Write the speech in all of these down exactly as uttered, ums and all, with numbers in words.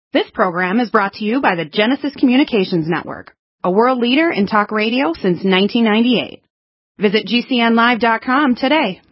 This program is brought to you by the Genesis Communications Network, a world leader in talk radio since nineteen ninety-eight. Visit G C N live dot com today.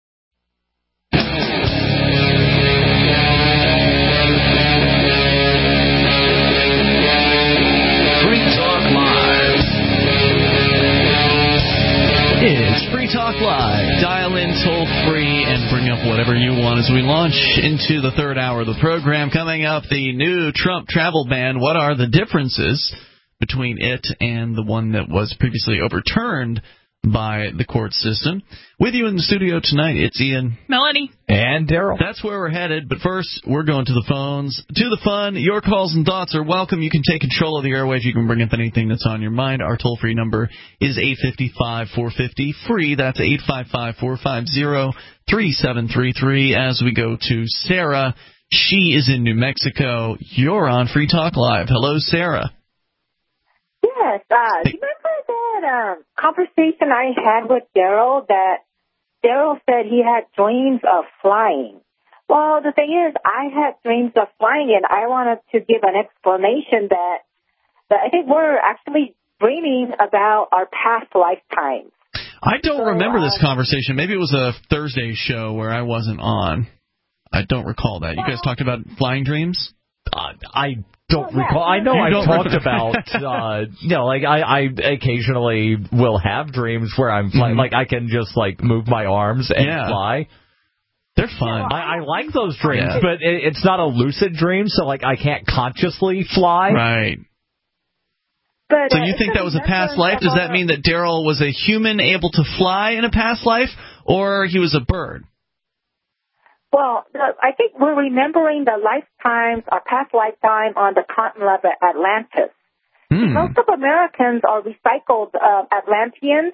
It's Free Talk Live. Dial in toll-free and bring up whatever you want as we launch into the third hour of the program. Coming up, the new Trump travel ban. What are the differences between it and the one that was previously overturned by the court system? With you in the studio tonight, it's Ian, Melanie, and Daryl. That's where we're headed, but first, we're going to the phones. To the fun. Your calls and thoughts are welcome. You can take control of the airwaves. You can bring up anything that's on your mind. Our toll-free number is eight five five, four five zero, free. That's eight five five, four five zero, three seven three three. As we go to Sarah, she is in New Mexico. You're on Free Talk Live. Hello, Sarah. Yes, uh, do you remember that um, conversation I had with Daryl that Daryl said he had dreams of flying? Well, the thing is, I had dreams of flying, and I wanted to give an explanation that, that I think we're actually dreaming about our past lifetimes. I don't so, remember uh, this conversation. Maybe it was a Thursday show where I wasn't on. I don't recall that. You guys talked about flying dreams? Uh, I don't Oh, yeah. recall. I know You I don't talked remember. about, uh, you know, like I, I occasionally will have dreams where I'm flying, Mhm. like I can just like move my arms and Yeah. fly. They're fun. I, I like those dreams, Yeah. but it, it's not a lucid dream, so like I can't consciously fly. Right. But, So uh, you it's think that was a past remembrance life? of Does that our- mean that Daryl was a human able to fly in a past life, or he was a bird? Well, the, I think we're remembering the lifetimes, our past lifetime on the continent of Atlantis. Hmm. Most of Americans are recycled uh, Atlanteans,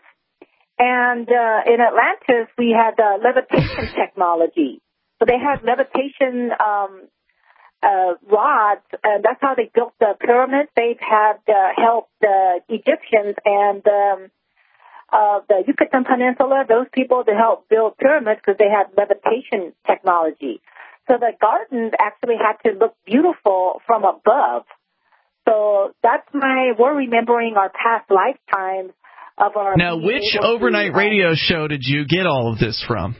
and uh, in Atlantis we had uh, levitation technology. So they had levitation um, uh, rods, and that's how they built the pyramids. They've had uh, helped the Egyptians and um, uh, the Yucatan Peninsula, those people to help build pyramids because they had levitation technology. So the gardens actually had to look beautiful from above. So that's my, we're remembering our past lifetimes of our... Now, which overnight to, uh, radio show did you get all of this from?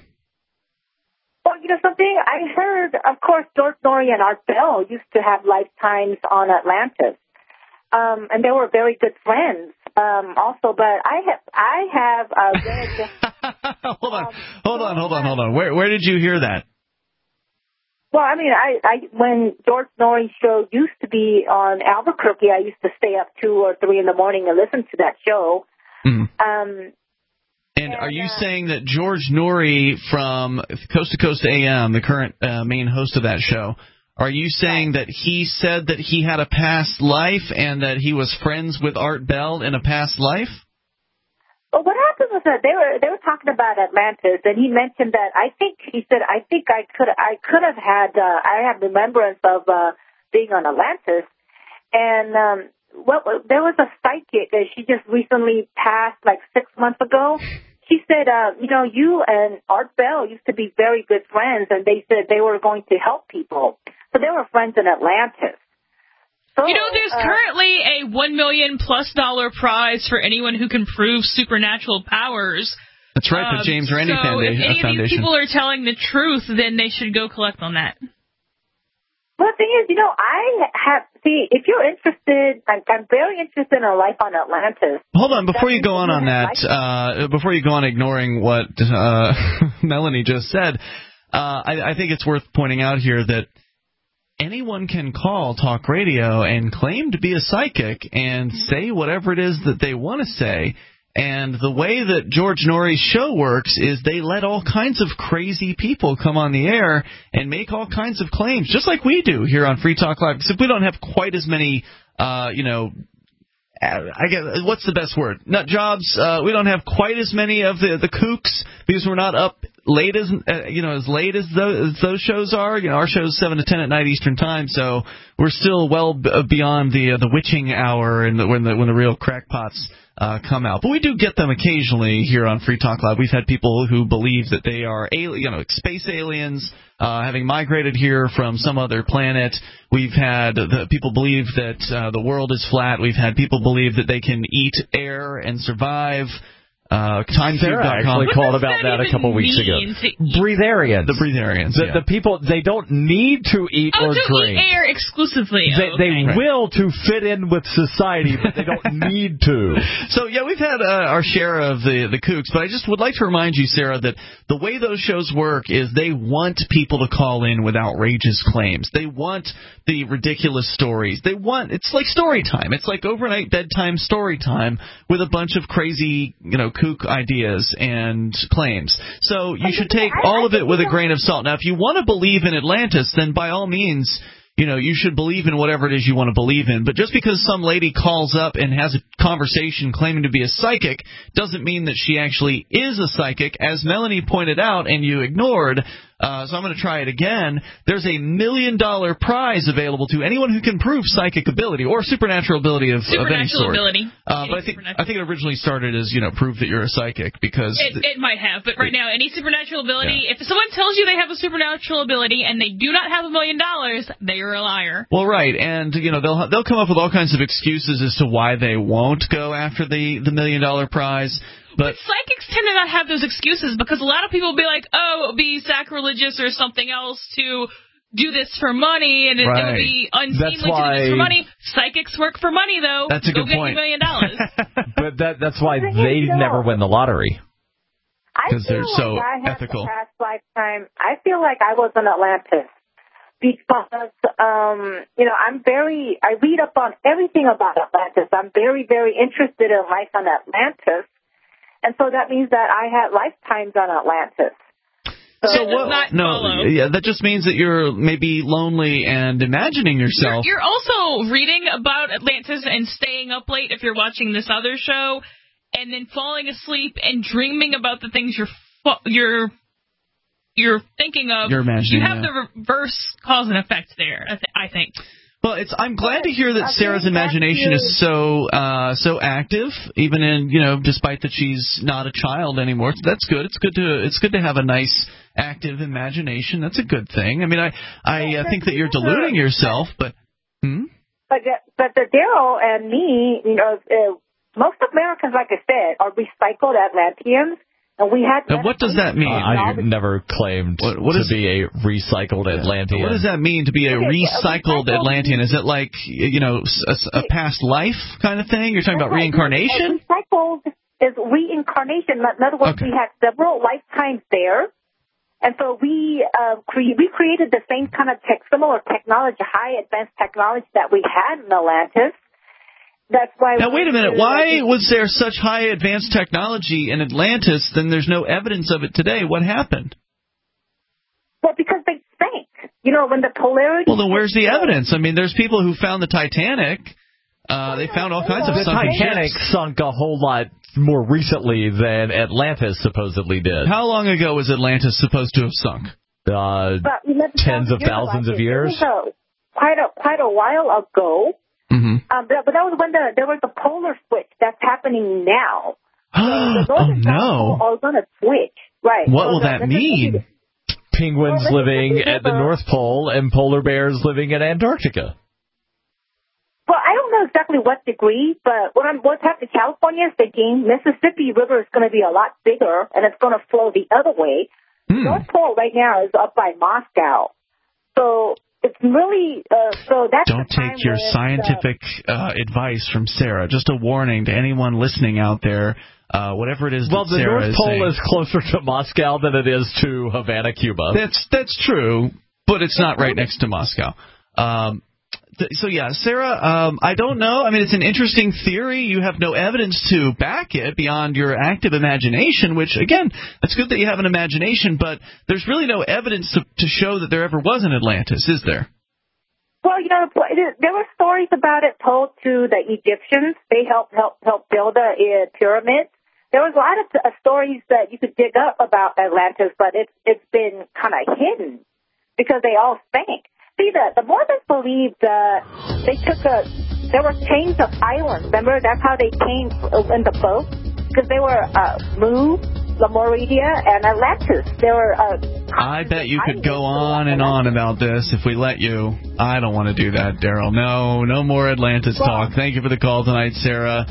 Well, you know something? I heard, of course, George Norrie and Art Bell used to have lifetimes on Atlantis. Um, and they were very good friends um, also, but I have, I have uh, read this, hold on, um, hold on, hold on, hold on. Where, where did you hear that? Well, I mean, I, I when George Norrie's show used to be on Albuquerque, I used to stay up two or three in the morning and listen to that show. Mm. Um, And are you uh, saying that George Norrie from Coast to Coast A M, the current uh, main host of that show, are you saying that he said that he had a past life and that he was friends with Art Bell in a past life? Well, what happened was that they were they were talking about Atlantis, and he mentioned that I think he said I think I could I could have had uh, I have remembrance of uh, being on Atlantis, and um, what there was a psychic and she just recently passed like six months ago. She said, uh, you know, you and Art Bell used to be very good friends, and they said they were going to help people. So they were friends in Atlantis. So, You know, there's uh, currently a one million plus dollar prize for anyone who can prove supernatural powers. That's right, Um, the James Randi so Founda- if any of Foundation. these people are telling the truth, then they should go collect on that. Well, the thing is, you know, I have, see, if you're interested, I'm, I'm very interested in a life on Atlantis. Hold on, before That you go on on that, means uh, before you go on ignoring what uh, Melanie just said, uh, I, I think it's worth pointing out here that anyone can call talk radio and claim to be a psychic and say whatever it is that they want to say. And the way that George Norrie's show works is they let all kinds of crazy people come on the air and make all kinds of claims, just like we do here on Free Talk Live, except we don't have quite as many, uh, you know, I guess, what's the best word? Nut jobs. Uh, we don't have quite as many of the, the kooks because we're not up late as uh, you know as late as those, as those shows are. You know, our show's seven to ten at night Eastern time, so we're still well b- beyond the uh, the witching hour and the, when the when the real crackpots uh, come out. But we do get them occasionally here on Free Talk Live. We've had people who believe that they are al- you know space aliens, uh, having migrated here from some other planet. We've had the people believe that uh, the world is flat. We've had people believe that they can eat air and survive. Uh, Sarah actually What called does about that that a couple even weeks ago. mean to eat? Breatharians. The breatharians. The, yeah. the people, they don't need to eat Oh, or to drink. eat air exclusively. They, Oh, they okay. will to fit in with society, but they don't need to. So, yeah, we've had uh, our share of the, the kooks, but I just would like to remind you, Sarah, that the way those shows work is they want people to call in with outrageous claims. They want the ridiculous stories. They want, it's like story time. It's like overnight bedtime story time with a bunch of crazy, you know, kook ideas and claims. So you should take all of it with a grain of salt. Now, if you want to believe in Atlantis, then by all means, you know, you should believe in whatever it is you want to believe in. But just because some lady calls up and has a conversation claiming to be a psychic doesn't mean that she actually is a psychic. As Melanie pointed out and you ignored, uh, so I'm going to try it again, there's a million-dollar prize available to anyone who can prove psychic ability or supernatural ability of, of any Supernatural sort. ability. Uh, but I think I think it originally started as, you know, prove that you're a psychic because... It, it might have, but right now, any supernatural ability, yeah. if someone tells you they have a supernatural ability and they do not have a million dollars, they are a liar. Well, right, and, you know, they'll they'll come up with all kinds of excuses as to why they won't go after the, the million-dollar prize. But, but psychics tend to not have those excuses because a lot of people will be like, oh, it'll be sacrilegious or something else to do this for money, and it, right. it'll be unseemly That's why, to do this for money. Psychics work for money, though. That's a Go good get point. your million dollars. But that that's why they never win the lottery. Because they're like so I had ethical. The past lifetime, I feel like I was in Atlantis because, um, you know, I'm very, I read up on everything about Atlantis. I'm very, very interested in life on Atlantis. And so that means that I had lifetimes on Atlantis. So, so what? Not no, follow. yeah, that just means that you're maybe lonely and imagining yourself. You're, you're also reading about Atlantis and staying up late if you're watching this other show, and then falling asleep and dreaming about the things you're you're you're thinking of. You're imagining. You have yeah. the reverse cause and effect there. I, th- I think. Well, it's. I'm glad to hear that I Sarah's think imagination that's is so uh, so active, even in you know, despite that she's not a child anymore. That's good. It's good to it's good to have a nice active imagination. That's a good thing. I mean, I I uh, think that you're deluding yourself, but. Hmm? But but the Daryl and me, you know, uh, most Americans, like I said, are recycled Atlanteans. And we had now, what does that mean? Uh, I never claimed what, what to is, be a recycled Atlantean. What does that mean to be a recycled Atlantean? Is it like, you know, a, a past life kind of thing? You're talking about reincarnation? Recycled is reincarnation. In other words, okay. we had several lifetimes there. And so we uh, cre- we created the same kind of tech, similar technology, high advanced technology that we had in Atlantis. That's why. Now, wait a minute. Why was there such high advanced technology in Atlantis, then there's no evidence of it today? What happened? Well, because they sank. You know, when the polarity... Well, then where's the evidence? I mean, there's people who found the Titanic. Uh, they found all kinds of The sunken Titanic ships. sunk a whole lot more recently than Atlantis supposedly did. How long ago was Atlantis supposed to have sunk? Uh, but we never tens found of years thousands like of it. years? It was a, quite, a, quite a while ago. Mm-hmm. Um, but, but that was when the, there was the polar switch that's happening now. So the oh, northern no. are going to switch. Right. What so will the, that the mean? Penguins well, living at the North Pole and polar bears living in Antarctica. Well, I don't know exactly what degree, but what I'm, what's happening in California is thinking Mississippi River is going to be a lot bigger, and it's going to flow the other way. Hmm. North Pole right now is up by Moscow. So it's really, uh, so that's Don't the time take your when, scientific uh, advice from Sarah. Just a warning to anyone listening out there. Uh, whatever it is Well, that the Sarah North is Pole saying. is closer to Moscow than it is to Havana, Cuba. That's that's true, but it's not right next to Moscow. Um, th- so yeah, Sarah, um, I don't know. I mean, it's an interesting theory. You have no evidence to back it beyond your active imagination, which again, it's good that you have an imagination, but there's really no evidence to, to show that there ever was an Atlantis, is there? Well, you know, there were stories about it told to the Egyptians. They helped help help build the uh, pyramids. there was a lot of uh, stories that you could dig up about Atlantis, but it's it's been kind of hidden because they all sank. See, the, the Mormons believed that they took a, there were chains of islands. Remember, that's how they came in the boat, because they were uh, Mu, Lemuria, and Atlantis. They were. Uh, I bet you could go on and on about this if we let you. I don't want to do that, Daryl. No, no more Atlantis well, talk. Thank you for the call tonight, Sarah.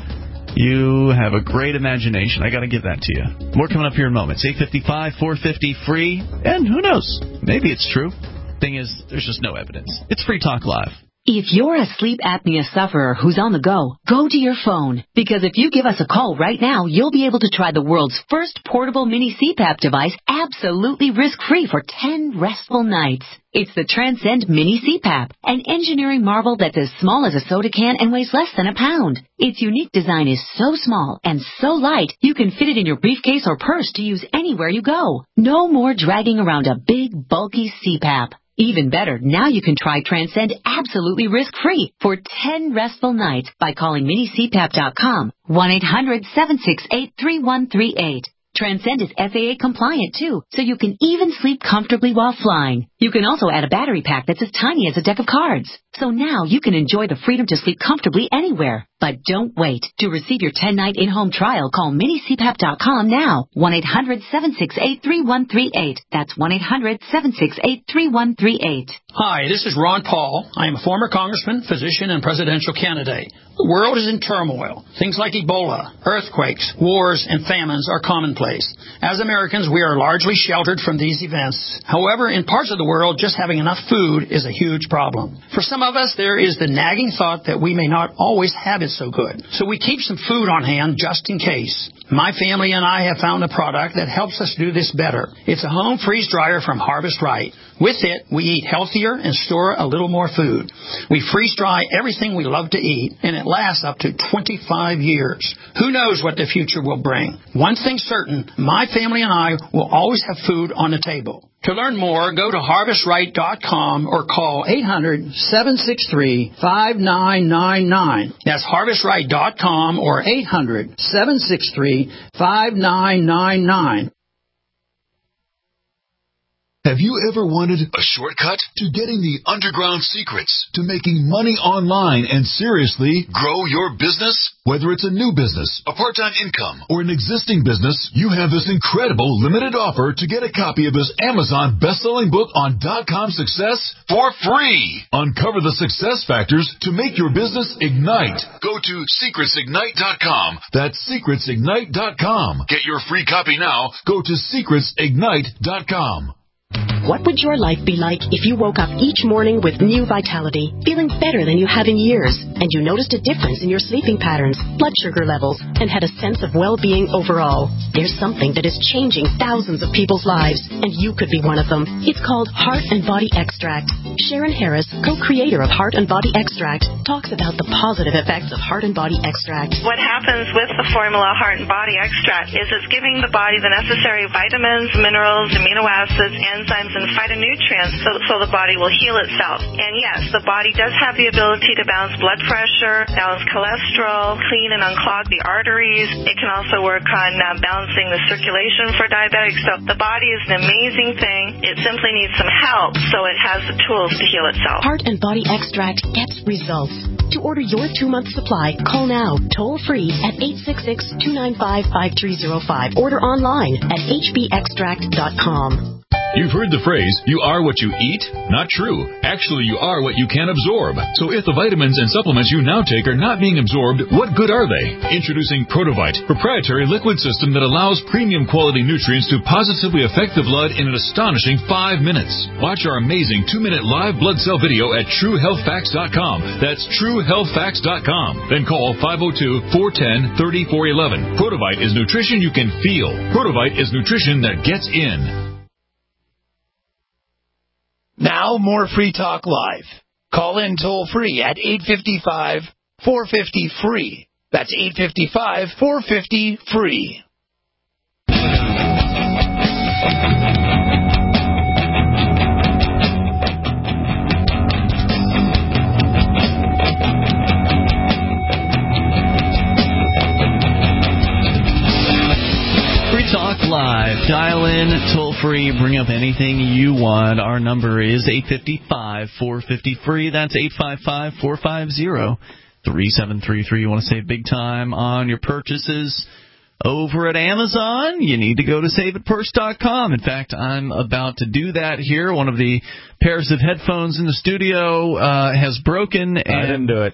You have a great imagination. I got to give that to you. More coming up here in moments. eight fifty-five, four fifty, free. And who knows? Maybe it's true. Thing is, there's just no evidence. It's Free Talk Live. If you're a sleep apnea sufferer who's on the go, go to your phone. Because if you give us a call right now, you'll be able to try the world's first portable mini C PAP device absolutely risk-free for ten restful nights. It's the Transcend Mini C PAP, an engineering marvel that's as small as a soda can and weighs less than a pound. Its unique design is so small and so light, you can fit it in your briefcase or purse to use anywhere you go. No more dragging around a big, bulky C PAP. Even better, now you can try Transcend absolutely risk-free for ten restful nights by calling mini c pap dot com, one eight hundred, seven six eight, three one three eight. Transcend is F A A compliant, too, so you can even sleep comfortably while flying. You can also add a battery pack that's as tiny as a deck of cards. So now you can enjoy the freedom to sleep comfortably anywhere. But don't wait. To receive your ten-night in-home trial, call mini c pap dot com now, one eight hundred, seven six eight, three one three eight. That's one eight hundred, seven six eight, three one three eight. Hi, this is Ron Paul. I am a former congressman, physician, and presidential candidate. The world is in turmoil. Things like Ebola, earthquakes, wars, and famines are commonplace. As Americans, we are largely sheltered from these events. However, in parts of the world, just having enough food is a huge problem. For some of us, there is the nagging thought that we may not always have it so good. So we keep some food on hand just in case. My family and I have found a product that helps us do this better. It's a home freeze dryer from Harvest Right. With it, we eat healthier and store a little more food. We freeze dry everything we love to eat, and it lasts up to twenty-five years. Who knows what the future will bring? One thing's certain, my family and I will always have food on the table. To learn more, go to harvest right dot com or call eight hundred, seven six three, five nine nine nine. That's harvest right dot com or eight hundred, seven six three, five nine nine nine. Have you ever wanted a shortcut to getting the underground secrets to making money online and seriously grow your business? Whether it's a new business, a part-time income, or an existing business, you have this incredible limited offer to get a copy of this Amazon best-selling book on dot-com success for free. Uncover the success factors to make your business ignite. Go to secrets ignite dot com. That's secrets ignite dot com. Get your free copy now. Go to secrets ignite dot com. What would your life be like if you woke up each morning with new vitality, feeling better than you have in years, and you noticed a difference in your sleeping patterns, blood sugar levels, and had a sense of well-being overall? There's something that is changing thousands of people's lives, and you could be one of them. It's called Heart and Body Extract. Sharon Harris, co-creator of Heart and Body Extract, talks about the positive effects of Heart and Body Extract. What happens with the formula Heart and Body Extract is it's giving the body the necessary vitamins, minerals, amino acids, enzymes, and phytonutrients so, so the body will heal itself. And yes, the body does have the ability to balance blood pressure, balance cholesterol, clean and unclog the arteries. It can also work on uh, balancing the circulation for diabetics. So the body is an amazing thing. It simply needs some help so it has the tools to heal itself. Heart and Body Extract gets results. To order your two-month supply, call now, toll-free at eight six six, two nine five, five three zero five. Order online at h b extract dot com. You've heard the phrase, you are what you eat? Not true. Actually, you are what you can absorb. So if the vitamins and supplements you now take are not being absorbed, what good are they? Introducing Protovite, proprietary liquid system that allows premium quality nutrients to positively affect the blood in an astonishing five minutes. Watch our amazing two-minute live blood cell video at true health facts dot com. That's true health facts dot com. Then call five oh two, four one oh, three four one one. Protovite is nutrition you can feel. Protovite is nutrition that gets in. Now, more Free Talk Live. Call in toll-free at eight five five, four five zero, free. That's eight five five, four five zero, free. five. Dial in, toll free, bring up anything you want. Our number is eight five five, four five zero, free. That's eight five five, four five zero, three seven three three. You want to save big time on your purchases over at Amazon? You need to go to save it purse dot com. In fact, I'm about to do that here. One of the pairs of headphones in the studio uh, has broken. And I didn't do it.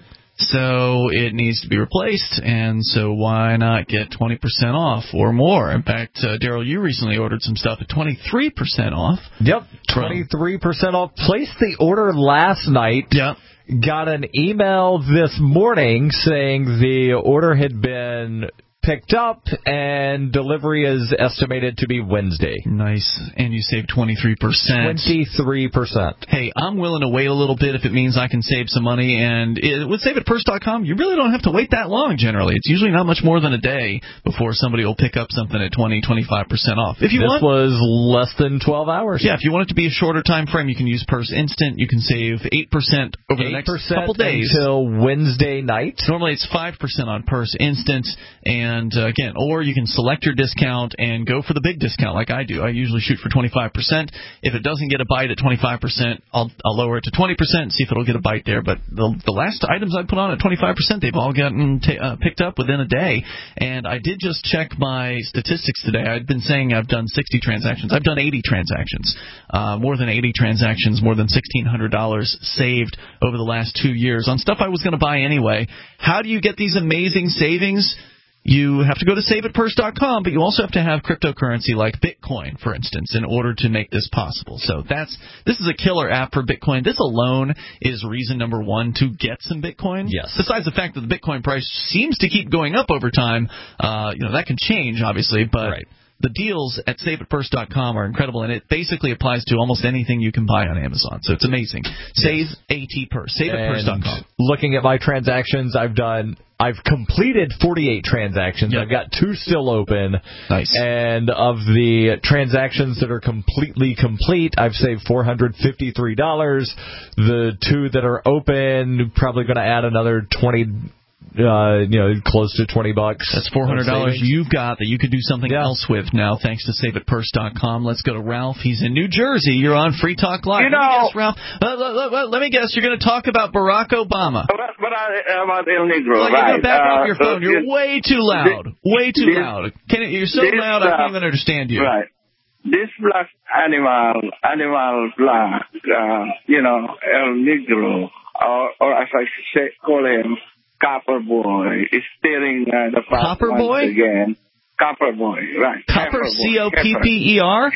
So it needs to be replaced, and so why not get twenty percent off or more? In fact, uh, Daryl, you recently ordered some stuff at twenty-three percent off. Yep, twenty-three percent off. Placed the order last night. Yep. Got an email this morning saying the order had been picked up and delivery is estimated to be Wednesday. Nice. And you saved twenty-three percent. twenty-three percent. Hey, I'm willing to wait a little bit if it means I can save some money. And it, with save it purse dot com, you really don't have to wait that long generally. It's usually not much more than a day before somebody will pick up something at twenty, twenty-five percent off. If you this want, was less than twelve hours. Yeah, if you want it to be a shorter time frame, you can use Purse Instant. You can save eight percent over the next couple days. Until Wednesday night. Normally it's five percent on Purse Instant. And uh, again, or you can select your discount and go for the big discount like I do. I usually shoot for twenty-five percent. If it doesn't get a bite at twenty-five percent, I'll, I'll lower it to twenty percent and see if it'll get a bite there. But the, the last items I put on at twenty-five percent, they've all gotten t- uh, picked up within a day. And I did just check my statistics today. I'd been saying I've done sixty transactions. I've done eighty transactions. Uh, more than eighty transactions, more than sixteen hundred dollars saved over the last two years on stuff I was going to buy anyway. How do you get these amazing savings? You have to go to save it purse dot com, but you also have to have cryptocurrency like Bitcoin, for instance, in order to make this possible. So that's this is a killer app for Bitcoin. This alone is reason number one to get some Bitcoin. Yes. Besides the fact that the Bitcoin price seems to keep going up over time, uh, you know that can change, obviously, but. Right. The deals at save it purse dot com are incredible, and it basically applies to almost anything you can buy on Amazon. So it's amazing. Save AT Purse. save it purse dot com. Looking at my transactions, I've done, I've completed forty-eight transactions. Yep. I've got two still open. Nice. And of the transactions that are completely complete, I've saved four hundred fifty-three dollars. The two that are open, probably going to add another twenty dollars. Uh, you know, close to twenty bucks. That's four hundred dollars you've got that you could do something yeah. else with now, thanks to save it purse dot com. Let's go to Ralph. He's in New Jersey. You're on Free Talk Live. You know, let me guess, Ralph. Uh, let, let, let me guess. You're going to talk about Barack Obama. But I, about El Negro, well, right? You're going to back uh, off your phone. You're uh, way too loud. This, way too this, loud. Can it, you're so this, loud I can't even understand you. Right. This black animal, animal black, uh, you know, El Negro, or, or as I say, call him, Copper Boy, is steering uh, the path Copper once Boy? again. Copper Boy, right. Copper, C O P P E R?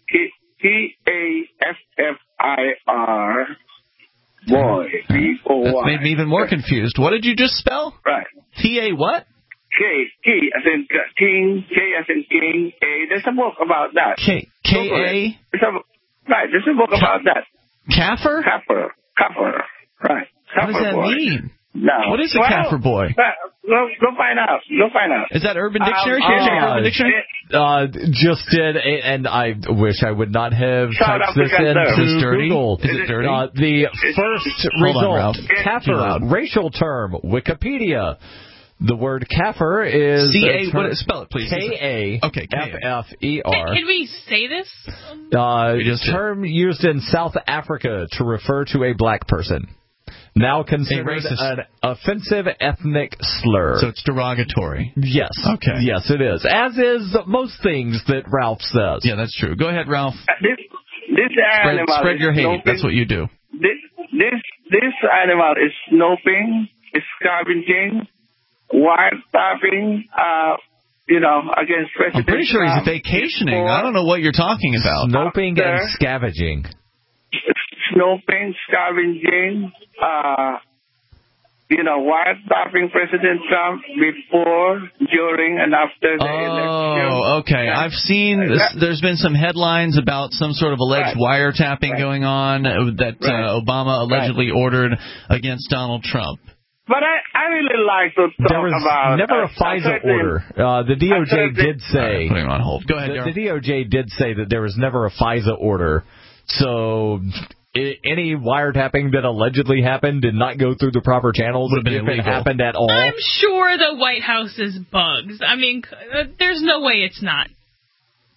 T A F F I R, boy, B O Y. That's made me even more confused. What did you just spell? Right. T A what? K, K as in king, K as in king, A. There's a book about that. K, K A? There's a, right, there's a book about that. Kaffir? Copper, Copper, right. Copper What does that boy. mean? No. What is a well, Kaffir boy? Go, go find out. Go find out. Is that Urban Dictionary? Um, Should I check uh, Urban Dictionary? Uh, just did, and I wish I would not have Shout typed out this to into Is it dirty? Google. Is it dirty? Uh, the first Hold on, result, Ralph. Kaffir, racial term, Wikipedia. The word Kaffir is C A. What? Spell it, please. K A Okay. F F E R. Can we say this? Uh, term used in South Africa to refer to a black person. Now considered an offensive ethnic slur. So it's derogatory. Yes. Okay. Yes, it is. As is most things that Ralph says. Yeah, that's true. Go ahead, Ralph. This, this spread, animal spread is your hate. snooping. That's what you do. This, this, this animal is snooping, is scavenging, wiretapping, uh, you know, against President I'm pretty sure Trump. he's vacationing. I don't know what you're talking about. Snoping and scavenging. Snooping, scavenging, uh, you know, wiretapping President Trump before, during, and after the election. Oh, okay. I've seen this, there's been some headlines about some sort of alleged Right. wiretapping Right. going on that Right. uh, Obama allegedly Right. ordered against Donald Trump. But I, I really like to talk There was about never uh, a FISA certain- order. Uh, the D O J certain- did say. Right, putting him on hold. Go ahead, the, Darryl. the D O J did say that there was never a FISA order. So I, any wiretapping that allegedly happened did not go through the proper channels. Would have been if it illegal. happened at all. I'm sure the White House is bugs. I mean, uh, there's no way it's not.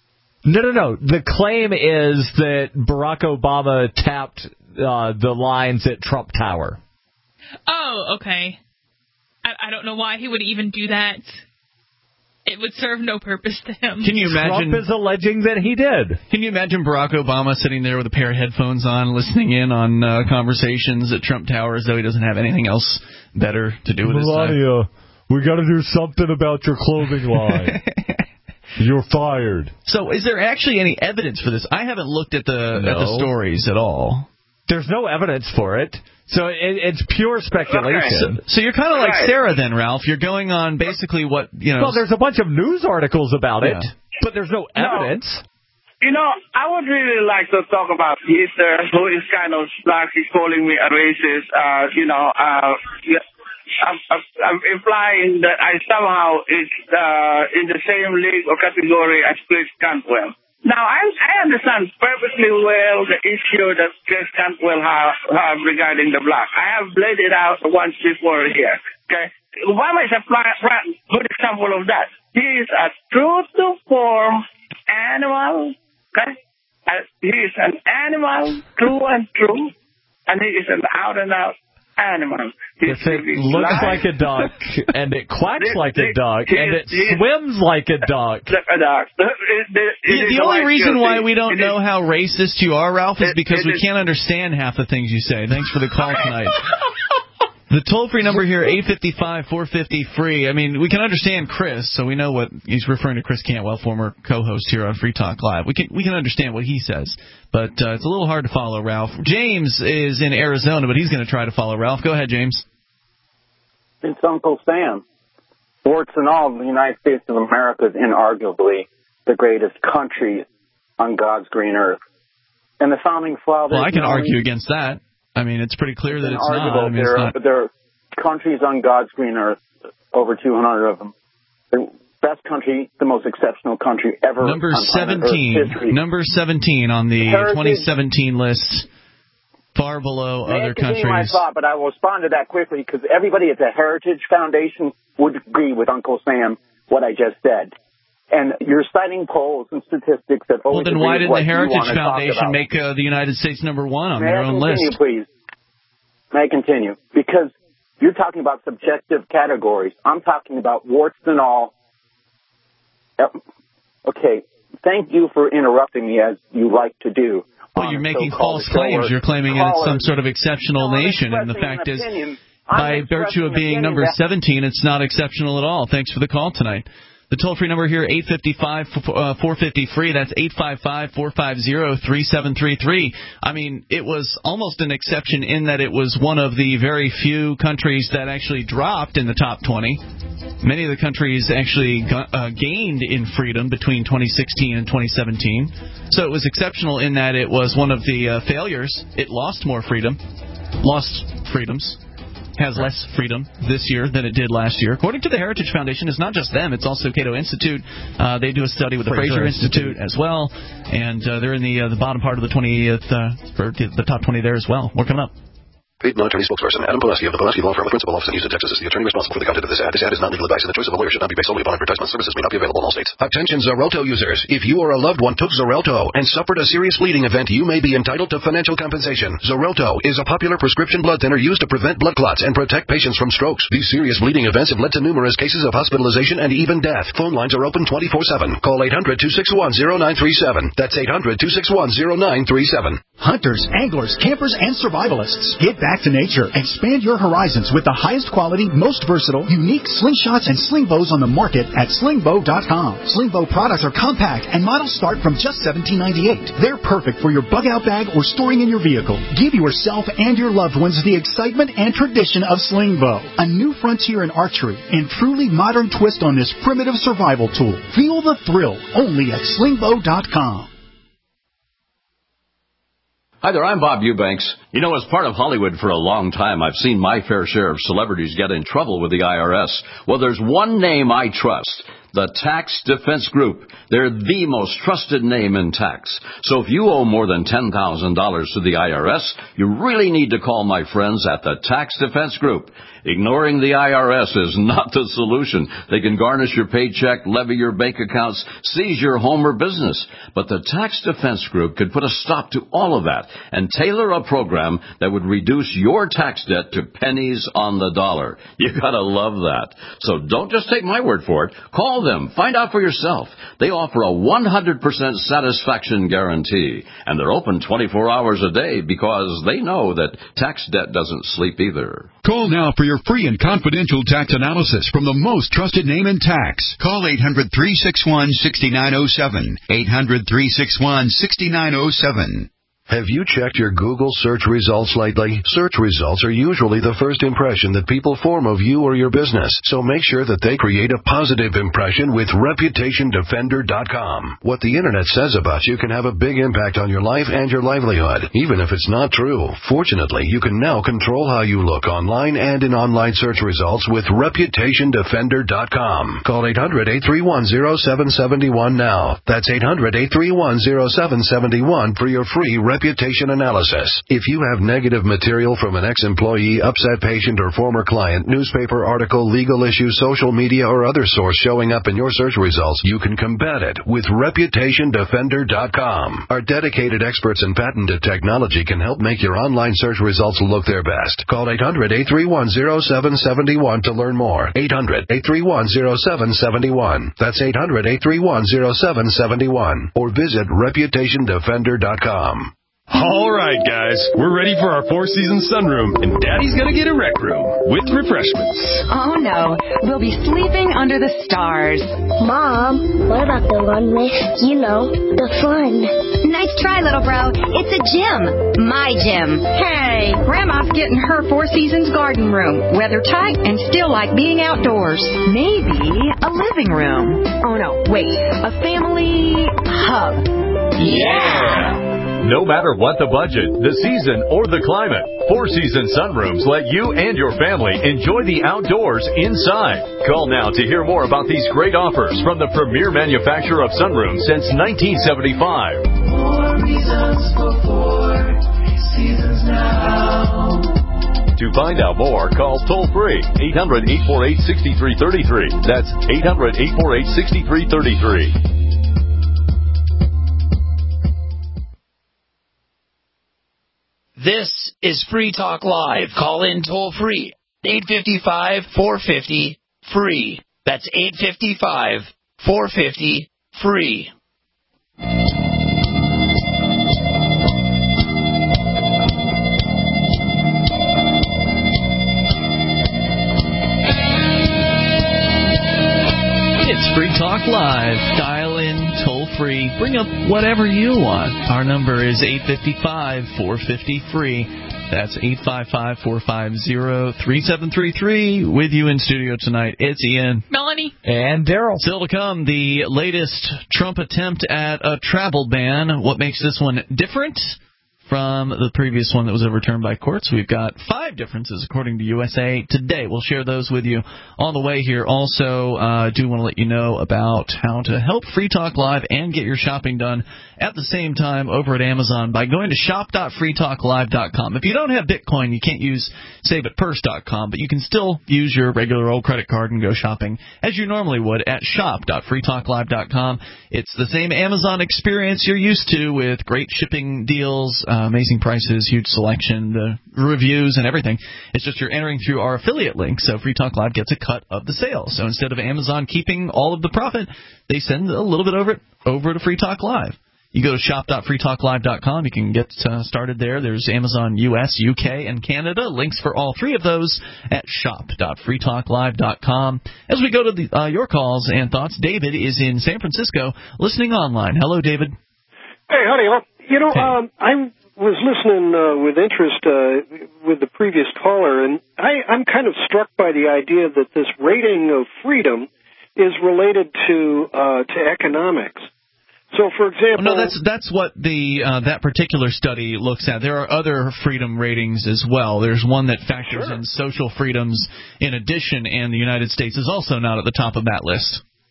No, no, no. The claim is that Barack Obama tapped uh, the lines at Trump Tower. Oh, okay. I, I don't know why he would even do that. It would serve no purpose to him. Can you imagine? Trump is alleging that he did. Can you imagine Barack Obama sitting there with a pair of headphones on, listening in on uh, conversations at Trump Tower as though he doesn't have anything else better to do with his time? Melania, we got to do something about your clothing line. You're fired. So is there actually any evidence for this? I haven't looked at the no. at the stories at all. There's no evidence for it. So it, it's pure speculation. So, so you're kind of like right. Sarah then, Ralph. You're going on basically what, you know... Well, there's a bunch of news articles about yeah. it, but there's no evidence. No. You know, I would really like to talk about Hitler, who is kind of like calling me a racist. Uh, you know, uh, I'm, I'm implying that I somehow is uh, in the same league or category as Chris Cantwell. Now, I, I understand perfectly well the issue that Chris Cantwell have, have regarding the black. I have laid it out once before here. Okay, Obama is a good example of that. He is a true-to-form animal. Okay, uh, he is an animal, true and true, and he is an out-and-out animal. If it looks life. like a duck, and it quacks This, like a this, duck, this, and it this, swims like a duck. Like a duck. It, it, it the the only reason why we don't it know is, how racist you are, Ralph, is it, because it we is, can't understand half the things you say. Thanks for the call tonight. The toll-free number here, eight five five, four five zero, free. I mean, we can understand Chris, so we know what he's referring to. Chris Cantwell, former co-host here on Free Talk Live. We can we can understand what he says, but uh, it's a little hard to follow Ralph. James is in Arizona, but he's going to try to follow Ralph. Go ahead, James. It's Uncle Sam. Warts and all, the United States of America is inarguably the greatest country on God's green earth. And the founding fathers... Well, I can argue against that. I mean, it's pretty clear it's that it's not. I mean, there, it's not. But there are countries on God's green earth, over two hundred of them. The best country, the most exceptional country ever. Number on seventeen. Number seventeen on the Heritage, twenty seventeen list, far below May other I continue countries. my thought, but I will respond to that quickly because everybody at the Heritage Foundation would agree with Uncle Sam what I just said. And you're citing polls and statistics that Well, always then agree why with didn't what the you Heritage want to talk Foundation about. make uh, the United States number one on May their I own continue, list? please? May I continue? Because you're talking about subjective categories. I'm talking about warts and all. Okay, thank you for interrupting me as you like to do. Well, you're making false claims. You're claiming that it's some sort of exceptional no, nation, and the fact is, opinion. by virtue of being number seventeen, it's not exceptional at all. Thanks for the call tonight. The toll-free number here, eight five five, four five zero, free. That's eight five five, four five zero, three seven three three. I mean, it was almost an exception in that it was one of the very few countries that actually dropped in the top twenty. Many of the countries actually uh, gained in freedom between twenty sixteen and twenty seventeen. So it was exceptional in that it was one of the uh, failures. It lost more freedom, lost freedoms. Has less freedom this year than it did last year. According to the Heritage Foundation, it's not just them. It's also Cato Institute. Uh, they do a study with the Fraser, Fraser Institute. Institute as well, and uh, they're in the uh, the bottom part of the twentieth, uh, or the top twenty there as well. More coming up. Paid non-attorney spokesperson Adam Poleski of the Poleski Law Firm with principal office in Houston, Texas is the attorney responsible for the content of this ad. This ad is not legal advice, and the choice of a lawyer should not be based solely upon advertisement. Services may not be available in all states. Attention Xarelto users. If you or a loved one took Xarelto and suffered a serious bleeding event, you may be entitled to financial compensation. Xarelto is a popular prescription blood thinner used to prevent blood clots and protect patients from strokes. These serious bleeding events have led to numerous cases of hospitalization and even death. Phone lines are open twenty-four seven. Call eight hundred, two six one, zero nine three seven. That's eight hundred, two six one, zero nine three seven. Hunters, anglers, campers, and survivalists. Get back to nature. Expand your horizons with the highest quality, most versatile, unique slingshots and sling bows on the market at sling bow dot com. Sling bow products are compact and models start from just seventeen ninety-eight. They're perfect for your bug-out bag or storing in your vehicle. Give yourself and your loved ones the excitement and tradition of sling bow. A new frontier in archery and truly modern twist on this primitive survival tool. Feel the thrill only at sling bow dot com. Hi there, I'm Bob Eubanks. You know, as part of Hollywood for a long time, I've seen my fair share of celebrities get in trouble with the I R S. Well, there's one name I trust. The Tax Defense Group. They're the most trusted name in tax. So if you owe more than ten thousand dollars to the I R S, you really need to call my friends at the Tax Defense Group. Ignoring the I R S is not the solution. They can garnish your paycheck, levy your bank accounts, seize your home or business. But the Tax Defense Group could put a stop to all of that and tailor a program that would reduce your tax debt to pennies on the dollar. You gotta love that. So don't just take my word for it. Call them. Find out for yourself. They offer a one hundred percent satisfaction guarantee. And they're open twenty-four hours a day because they know that tax debt doesn't sleep either. Call now for your free and confidential tax analysis from the most trusted name in tax. Call eight hundred, three six one, six nine zero seven. eight hundred, three six one, six nine zero seven. Have you checked your Google search results lately? Search results are usually the first impression that people form of you or your business, so make sure that they create a positive impression with Reputation Defender dot com. What the Internet says about you can have a big impact on your life and your livelihood, even if it's not true. Fortunately, you can now control how you look online and in online search results with Reputation Defender dot com. Call eight hundred, eight three one, zero seven seven one now. That's eight hundred, eight three one, zero seven seven one for your free reputation analysis. If you have negative material from an ex-employee, upset patient, or former client, newspaper article, legal issue, social media, or other source showing up in your search results, you can combat it with Reputation Defender dot com. Our dedicated experts in patented technology can help make your online search results look their best. Call eight hundred, eight three one, zero seven seven one to learn more. eight hundred, eight three one, zero seven seven one. That's eight hundred, eight three one, zero seven seven one. Or visit Reputation Defender dot com. All right, guys, we're ready for our Four Seasons sunroom, and Daddy's gonna get a rec room with refreshments. Oh, no. We'll be sleeping under the stars. Mom, what about the one with, you know, the fun? Nice try, little bro. It's a gym. My gym. Hey, Grandma's getting her Four Seasons garden room. Weather tight and still like being outdoors. Maybe a living room. Oh, no, wait. A family hub. Yeah! No matter what the budget, the season, or the climate, Four Seasons Sunrooms let you and your family enjoy the outdoors inside. Call now to hear more about these great offers from the premier manufacturer of sunrooms since nineteen seventy-five. More reasons for Four Seasons now. To find out more, call toll-free eight hundred, eight four eight, six three three three. That's eight hundred, eight four eight, six three three three. This is Free Talk Live. Call in toll free. eight five five, four five zero, free. That's eight five five, four five zero, free. It's Free Talk Live. Dial in, toll free. Bring up whatever you want. Our number is eight five five, four five zero, free. That's eight five five, four five zero, three seven three three. With you in studio tonight, it's Ian. Melanie. And Daryl. Still to come, the latest Trump attempt at a travel ban. What makes this one different from the previous one that was overturned by courts? We've got five differences according to U S A Today. We'll share those with you on the way here. Also, I uh, do want to let you know about how to help Free Talk Live and get your shopping done at the same time over at Amazon by going to shop dot free talk live dot com. If you don't have Bitcoin, you can't use save it purse dot com, but you can still use your regular old credit card and go shopping as you normally would at shop dot free talk live dot com. It's the same Amazon experience you're used to with great shipping deals, uh, amazing prices, huge selection, the reviews, and everything. It's just you're entering through our affiliate link, so Free Talk Live gets a cut of the sale. So instead of Amazon keeping all of the profit, they send a little bit over it over to Free Talk Live. You go to shop dot free talk live dot com. You can get uh, started there. There's Amazon U S, U K, and Canada. Links for all three of those at shop dot free talk live dot com. As we go to the, uh, your calls and thoughts, David is in San Francisco listening online. Hello, David. Hey, honey. You know, hey. um, I was listening uh, with interest uh, with the previous caller, and I, I'm kind of struck by the idea that this rating of freedom is related to uh, to economics. So, for example, well, no, that's that's what the uh, that particular study looks at. There are other freedom ratings as well. There's one that factors sure. in social freedoms in addition, and the United States is also not at the top of that list.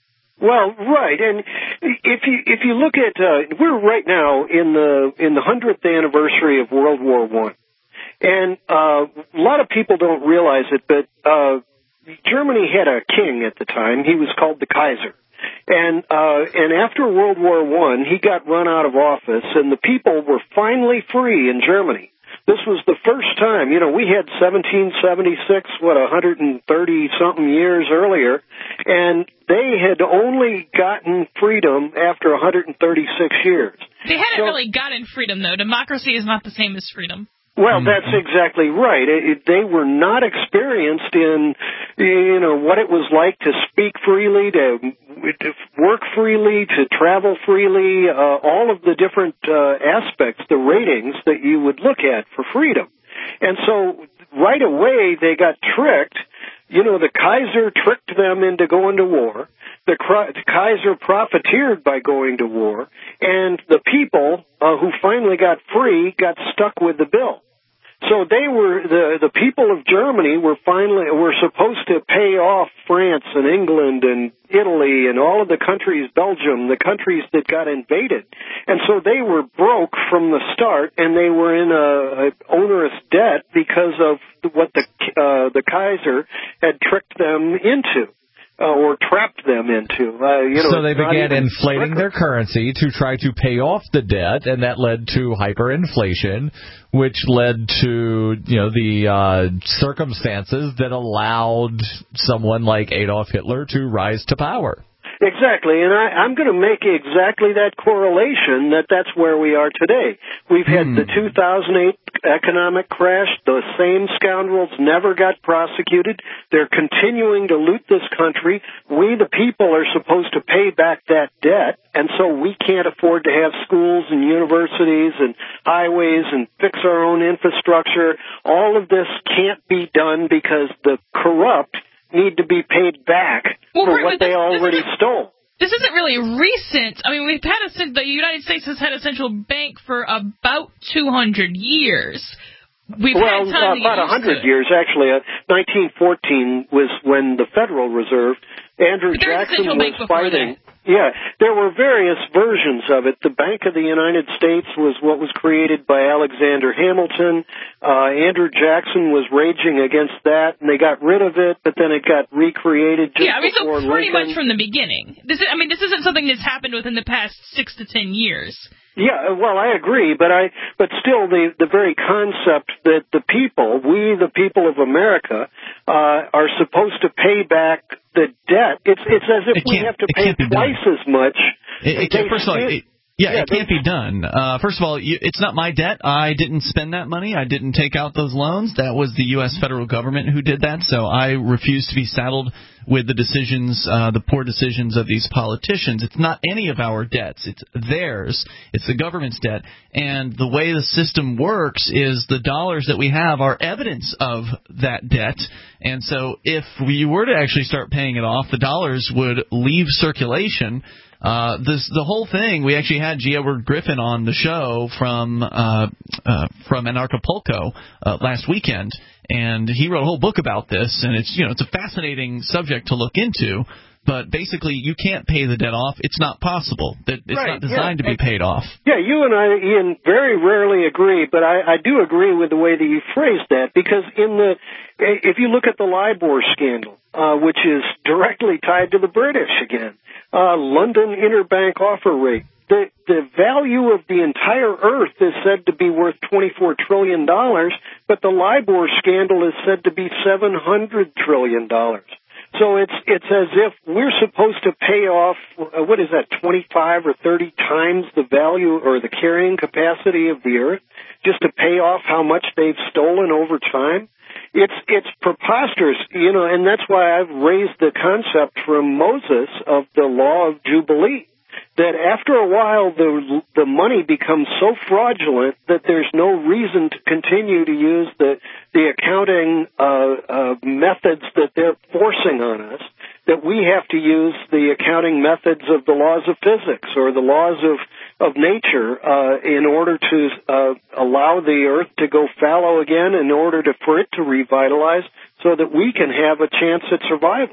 Well, right, and if you if you look at uh, we're right now in the in the hundredth anniversary of World War One, and uh, a lot of people don't realize it, but uh, Germany had a king at the time. He was called the Kaiser, and uh, and after World War One, he got run out of office, and the people were finally free in Germany. This was the first time, you know, we had seventeen seventy-six, what, one hundred thirty something years earlier, and they had only gotten freedom after one hundred thirty-six years. They hadn't so, really gotten freedom, though. Democracy is not the same as freedom. Well, that's exactly right. It, it, they were not experienced in, you know, what it was like to speak freely, to, to work freely, to travel freely, uh, all of the different uh, aspects, the ratings that you would look at for freedom. And so right away they got tricked. You know, the Kaiser tricked them into going to war. The, the Kaiser profiteered by going to war, and the people uh, who finally got free got stuck with the bill. So they were the the people of Germany were finally were supposed to pay off France and England and Italy and all of the countries, Belgium, the countries that got invaded, and so they were broke from the start, and they were in a, a onerous debt because of what the uh, the Kaiser had tricked them into. Uh, or trapped them into. Uh, you know, so they began inflating their currency to try to pay off the debt, and that led to hyperinflation, which led to, you know, the uh, circumstances that allowed someone like Adolf Hitler to rise to power. Exactly, and I, I'm going to make exactly that correlation that that's where we are today. We've had hmm. the two thousand eight economic crash. The same scoundrels never got prosecuted. They're continuing to loot this country. We, the people, are supposed to pay back that debt, and so we can't afford to have schools and universities and highways and fix our own infrastructure. All of this can't be done because the corrupt need to be paid back well, for right, what they already stole. This isn't really recent. I mean, we've had a, the United States has had a central bank for about two hundred years. We've well, had time uh, about one hundred years, actually. Uh, nineteen fourteen was when the Federal Reserve, Andrew Jackson was fighting. That. Yeah, there were various versions of it. The Bank of the United States was what was created by Alexander Hamilton. Uh, Andrew Jackson was raging against that, and they got rid of it, but then it got recreated just yeah, I mean, before so pretty Lincoln. much from the beginning. This is, I mean, this isn't something that's happened within the past six to ten years. Yeah, well, I agree, but I, but still, the the very concept that the people, we, the people of America, uh, are supposed to pay back the debt. It's it's as if we have to pay twice as much. It, it can't, first of all, it, yeah, yeah, it can't be done. Uh, first of all, you, it's not my debt. I didn't spend that money. I didn't take out those loans. That was the U S federal government who did that. So I refuse to be saddled with the decisions, uh, the poor decisions of these politicians. It's not any of our debts. It's theirs. It's the government's debt. And the way the system works is the dollars that we have are evidence of that debt. And so if we were to actually start paying it off, the dollars would leave circulation. Uh, this the whole thing. We actually had G. Edward Griffin on the show from uh, uh, from Anarchapulco uh, last weekend, and he wrote a whole book about this. And it's you know it's a fascinating subject to look into. But basically, you can't pay the debt off. It's not possible. That it's right, not designed yeah. to be paid off. Yeah, you and I, Ian, very rarely agree, but I, I do agree with the way that you phrased that, because in the if you look at the LIBOR scandal, uh, which is directly tied to the British again, uh, London interbank offer rate, the the value of the entire Earth is said to be worth twenty-four trillion dollars, but the LIBOR scandal is said to be seven hundred trillion dollars. So it's it's as if we're supposed to pay off, uh, what is that, twenty-five or thirty times the value or the carrying capacity of the Earth just to pay off how much they've stolen over time? It's it's preposterous, you know, and that's why I've raised the concept from Moses of the law of Jubilee, that after a while the the money becomes so fraudulent that there's no reason to continue to use the the accounting uh, uh, methods that they're forcing on us, that we have to use the accounting methods of the laws of physics or the laws of, of nature uh, in order to uh, allow the Earth to go fallow again, in order to, for it to revitalize so that we can have a chance at survival.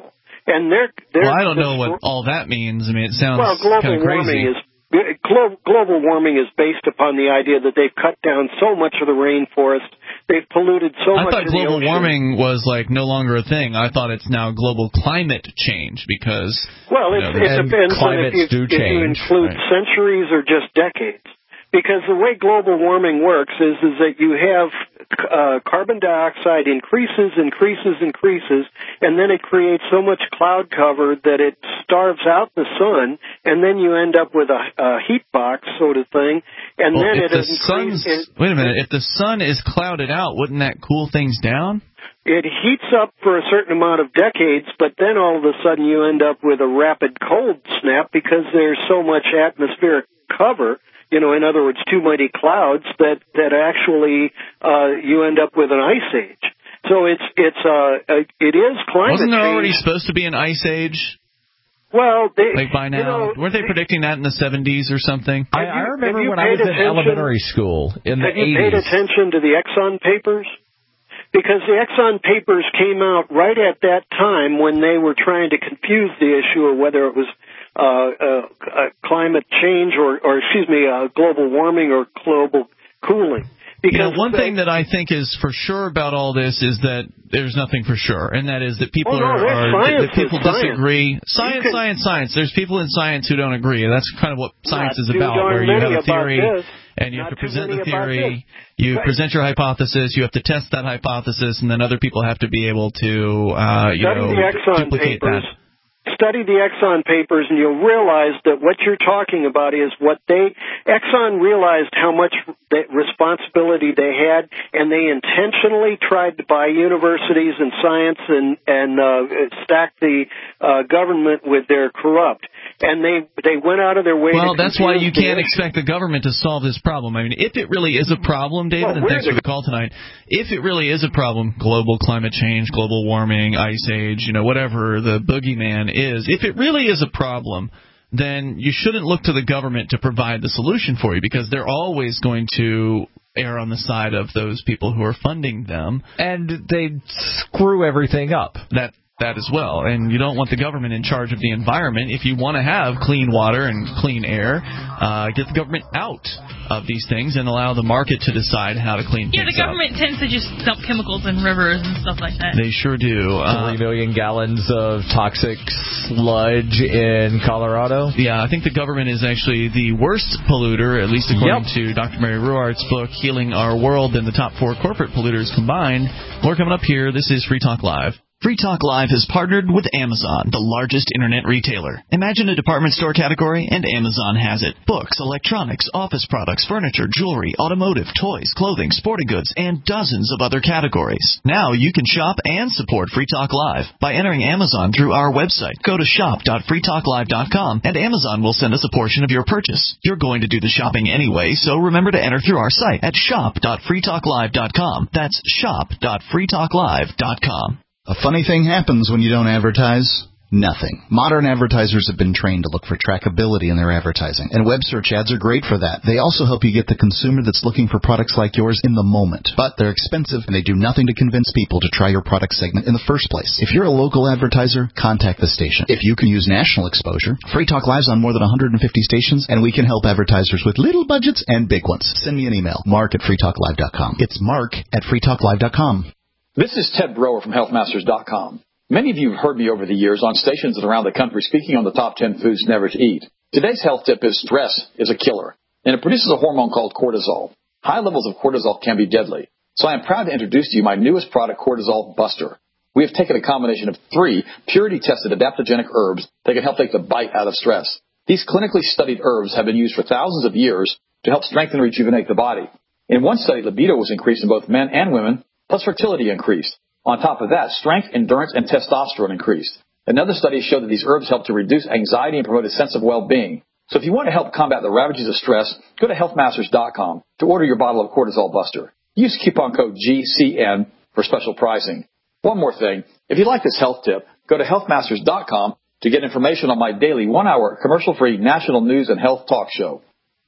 and they're, they're well, I don't know what all that means. I mean, it sounds well, global kind of crazy. warming is glo- global warming is based upon the idea that they've cut down so much of the rainforest, they've polluted so I much thought of the global ocean. warming was like no longer a thing. I thought it's now global climate change because well, you it's, know, it depends on if you, do if you change, include right. centuries or just decades. Because the way global warming works is is that you have uh, carbon dioxide increases, increases, increases, and then it creates so much cloud cover that it starves out the sun, and then you end up with a, a heat box sort of thing, and well, then if it the sun's it, wait a minute, if the sun is clouded out, wouldn't that cool things down? It heats up for a certain amount of decades, but then all of a sudden you end up with a rapid cold snap because there's so much atmospheric cover. You know, in other words, too many clouds that that actually uh, you end up with an ice age. So it's it's uh it is climate Wasn't there change. already supposed to be an ice age? Well, they, like by now, you know, weren't they predicting that in the seventies or something? I, I remember when I was in elementary school in the eighties. Have you eighties. paid attention to the Exxon papers? Because the Exxon papers came out right at that time when they were trying to confuse the issue of whether it was uh, uh, uh, climate change or, or excuse me, uh, global warming or global cooling. Because you know, one thing that I think is for sure about all this is that there's nothing for sure, and that is that people oh, no, are, are science that people is science. disagree. Science, can, science, science. There's people in science who don't agree, and that's kind of what science is about, where you have a theory and you have to present the theory, you right. present your hypothesis, you have to test that hypothesis, and then other people have to be able to uh, you Study know the Exxon duplicate papers. that. Study the Exxon papers, and you'll realize that what you're talking about is what they Exxon realized how much responsibility they had, and they intentionally tried to buy universities and science and and uh, stack the uh, government with their corrupt. And they they went out of their way. Well, to that's why you can't the expect the government to solve this problem. I mean, if it really is a problem, David, well, and thanks the, for the call tonight. If it really is a problem, global climate change, global warming, ice age, you know, whatever the boogeyman is, if it really is a problem, then you shouldn't look to the government to provide the solution for you, because they're always going to err on the side of those people who are funding them, and they screw everything up. That. That as well, and you don't want the government in charge of the environment. If you want to have clean water and clean air, uh, get the government out of these things and allow the market to decide how to clean yeah, things up. Yeah, the government up. tends to just dump chemicals in rivers and stuff like that. They sure do. Uh, Three million gallons of toxic sludge in Colorado. Yeah, I think the government is actually the worst polluter, at least according yep. to Doctor Mary Ruart's book, Healing Our World, than the top four corporate polluters combined. More coming up here. This is Free Talk Live. Free Talk Live has partnered with Amazon, the largest internet retailer. Imagine a department store category, and Amazon has it. Books, electronics, office products, furniture, jewelry, automotive, toys, clothing, sporting goods, and dozens of other categories. Now you can shop and support Free Talk Live by entering Amazon through our website. Go to shop dot free talk live dot com, and Amazon will send us a portion of your purchase. You're going to do the shopping anyway, so remember to enter through our site at shop dot free talk live dot com. That's shop dot free talk live dot com. A funny thing happens when you don't advertise. Nothing. Modern advertisers have been trained to look for trackability in their advertising, and web search ads are great for that. They also help you get the consumer that's looking for products like yours in the moment. But they're expensive, and they do nothing to convince people to try your product segment in the first place. If you're a local advertiser, contact the station. If you can use national exposure, Free Talk Live's on more than one hundred fifty stations, and we can help advertisers with little budgets and big ones. Send me an email, mark at free talk live dot com. It's mark at free talk live dot com. This is Ted Brower from health masters dot com. Many of you have heard me over the years on stations and around the country speaking on the top ten foods never to eat. Today's health tip is stress is a killer, and it produces a hormone called cortisol. High levels of cortisol can be deadly. So I am proud to introduce to you my newest product, Cortisol Buster. We have taken a combination of three purity-tested adaptogenic herbs that can help take the bite out of stress. These clinically studied herbs have been used for thousands of years to help strengthen and rejuvenate the body. In one study, libido was increased in both men and women, plus fertility increased. On top of that, strength, endurance, and testosterone increased. Another study showed that these herbs help to reduce anxiety and promote a sense of well-being. So if you want to help combat the ravages of stress, go to health masters dot com to order your bottle of Cortisol Buster. Use coupon code G C N for special pricing. One more thing, if you like this health tip, go to health masters dot com to get information on my daily one-hour commercial-free national news and health talk show.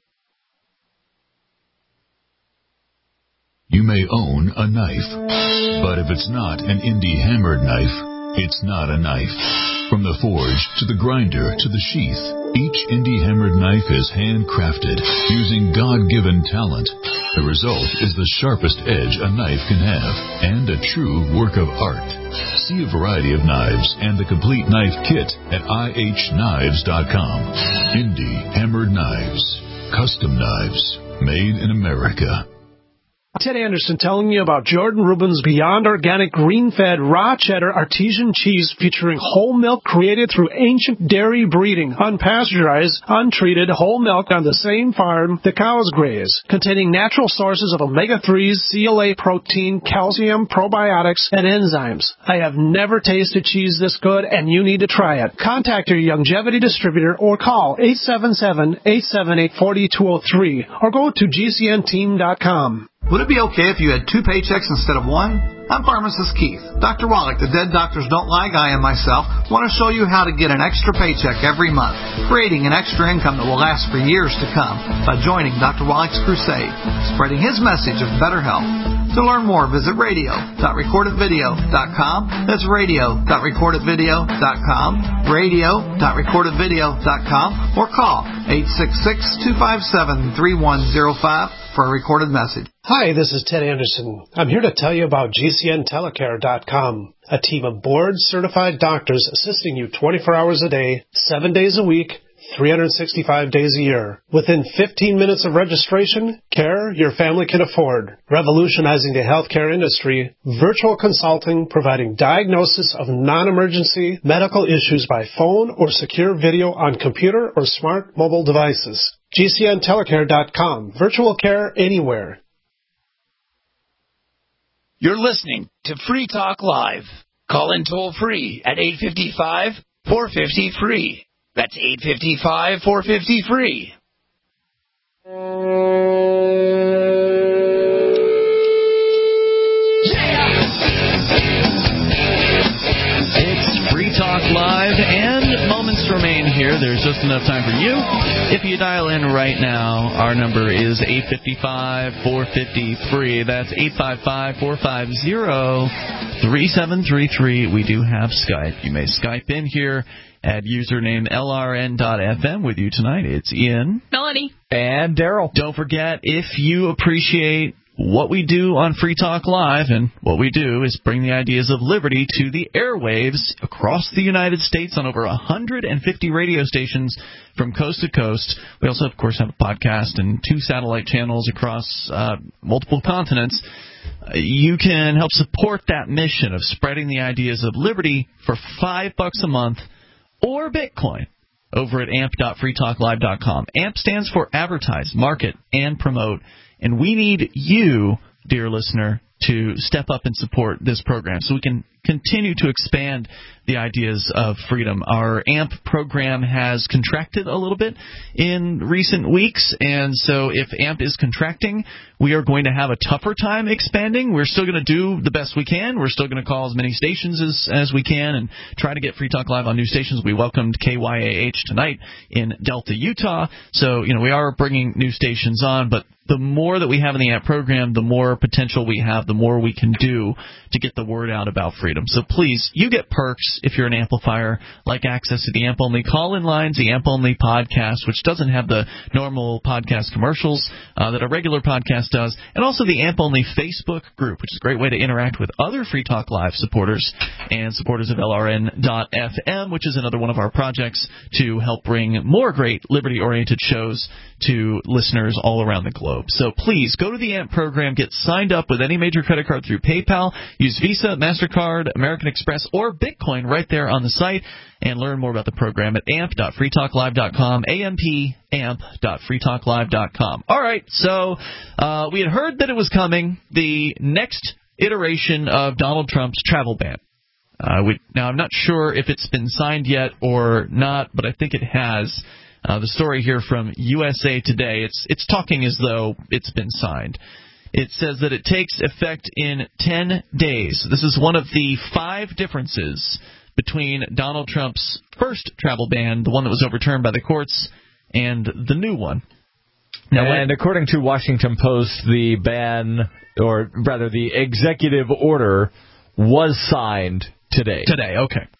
You may own a knife, but if it's not an indie hammered knife, it's not a knife. From the forge to the grinder to the sheath, each Indie hammered knife is handcrafted using God-given talent. The result is the sharpest edge a knife can have and a true work of art. See a variety of knives and the complete knife kit at I H knives dot com. Indie Hammered Knives. Custom knives made in America. Ted Anderson telling you about Jordan Rubin's Beyond Organic Green-Fed Raw Cheddar Artesian Cheese featuring whole milk created through ancient dairy breeding, unpasteurized, untreated whole milk on the same farm the cows graze, containing natural sources of omega threes, C L A protein, calcium, probiotics, and enzymes. I have never tasted cheese this good, and you need to try it. Contact your Longevity distributor or call eight seven seven, eight seven eight, four two zero three or go to G C N team dot com. Would it be okay if you had two paychecks instead of one? I'm pharmacist Keith. Doctor Wallach, the Dead Doctors Don't Lie guy, and myself want to show you how to get an extra paycheck every month, creating an extra income that will last for years to come by joining Doctor Wallach's crusade, spreading his message of better health. To learn more, visit radio dot record it video dot com. That's radio dot record it video dot com, radio dot record it video dot com, or call eight six six, two five seven, three one zero five for a recorded message. Hi, this is Ted Anderson. I'm here to tell you about G C N telecare dot com, a team of board-certified doctors assisting you twenty-four hours a day, seven days a week, three hundred sixty-five days a year. Within fifteen minutes of registration, care your family can afford. Revolutionizing the healthcare industry, virtual consulting providing diagnosis of non-emergency medical issues by phone or secure video on computer or smart mobile devices. G C N telecare dot com. Virtual care anywhere. You're listening to Free Talk Live. Call in toll free at eight five five, four five zero, free. That's eight five five, four five zero, free. It's Free Talk Live, and moments remain here. There's just enough time for you. If you dial in right now, our number is eight five five, four five zero, free. That's eight five five, four five zero, three seven three three. We do have Skype. You may Skype in here at username L R N dot F M. With you tonight, it's Ian, Melanie, and Daryl. Don't forget, if you appreciate what we do on Free Talk Live, and what we do is bring the ideas of liberty to the airwaves across the United States on over one hundred fifty radio stations from coast to coast. We also, of course, have a podcast and two satellite channels across uh, multiple continents. You can help support that mission of spreading the ideas of liberty for five bucks a month or Bitcoin over at amp dot free talk live dot com. AMP stands for Advertise, Market, and Promote. And we need you, dear listener, to step up and support this program so we can continue to expand the ideas of freedom. Our AMP program has contracted a little bit in recent weeks, and so if AMP is contracting, we are going to have a tougher time expanding. We're still going to do the best we can. We're still going to call as many stations as, as we can and try to get Free Talk Live on new stations. We welcomed K Y A H tonight in Delta, Utah. So, you know, we are bringing new stations on, but the more that we have in the AMP program, the more potential we have, the more we can do to get the word out about freedom. So please, you get perks if you're an amplifier, like access to the AMP-only call-in lines, the AMP-only podcast, which doesn't have the normal podcast commercials uh, that a regular podcast does, and also the AMP-only Facebook group, which is a great way to interact with other Free Talk Live supporters and supporters of L R N dot F M, which is another one of our projects to help bring more great liberty-oriented shows to listeners all around the globe. So please, go to the AMP program, get signed up with any major credit card through PayPal, use Visa, MasterCard, American Express, or Bitcoin right there on the site, and learn more about the program at amp dot free talk live dot com, A M P, amp dot free talk live dot com. All right, so uh, we had heard that it was coming, the next iteration of Donald Trump's travel ban. Uh, we, now, I'm not sure if it's been signed yet or not, but I think it has. Uh, the story here from U S A Today, it's it's talking as though it's been signed. It says that it takes effect in ten days. This is one of the five differences between Donald Trump's first travel ban, the one that was overturned by the courts, and the new one. Now, and according to Washington Post, the ban, or rather the executive order, was signed today. Today, okay.